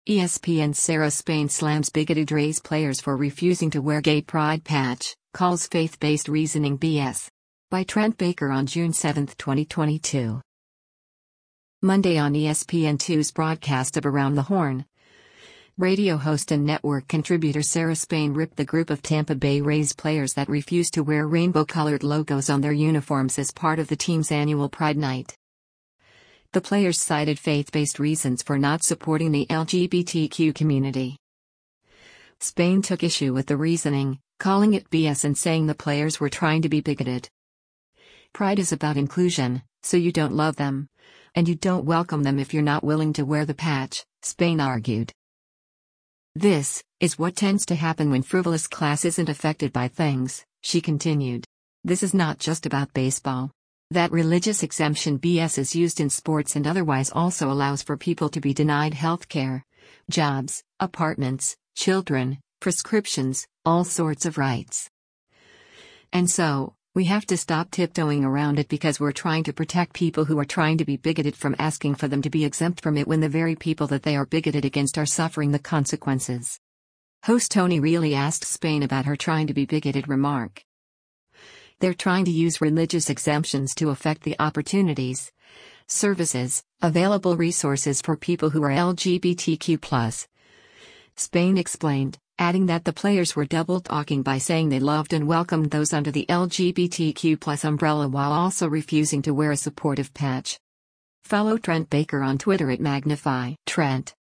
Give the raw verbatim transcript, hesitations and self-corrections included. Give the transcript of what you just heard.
E S P N's Sarah Spain slams bigoted Rays players for refusing to wear gay pride patch, calls faith-based reasoning B S. By Trent Baker on June seventh, twenty twenty-two. Monday on E S P N two's broadcast of Around the Horn, radio host and network contributor Sarah Spain ripped the group of Tampa Bay Rays players that refused to wear rainbow-colored logos on their uniforms as part of the team's annual Pride Night. The players cited faith-based reasons for not supporting the L G B T Q community. Spain took issue with the reasoning, calling it B S and saying the players were trying to be bigoted. Pride is about inclusion, so you don't love them, and you don't welcome them if you're not willing to wear the patch, Spain argued. This is what tends to happen when frivolous class isn't affected by things, she continued. This is not just about baseball. That religious exemption B S is used in sports and otherwise also allows for people to be denied health care, jobs, apartments, children, prescriptions, all sorts of rights. And so, we have to stop tiptoeing around it because we're trying to protect people who are trying to be bigoted from asking for them to be exempt from it when the very people that they are bigoted against are suffering the consequences. Host Tony Reilly asked Spain about her trying to be bigoted remark. They're trying to use religious exemptions to affect the opportunities, services, available resources for people who are L G B T Q plus. Spain explained, adding that the players were double-talking by saying they loved and welcomed those under the L G B T Q plus umbrella while also refusing to wear a supportive patch. Follow Trent Baker on Twitter at Magnify Trent.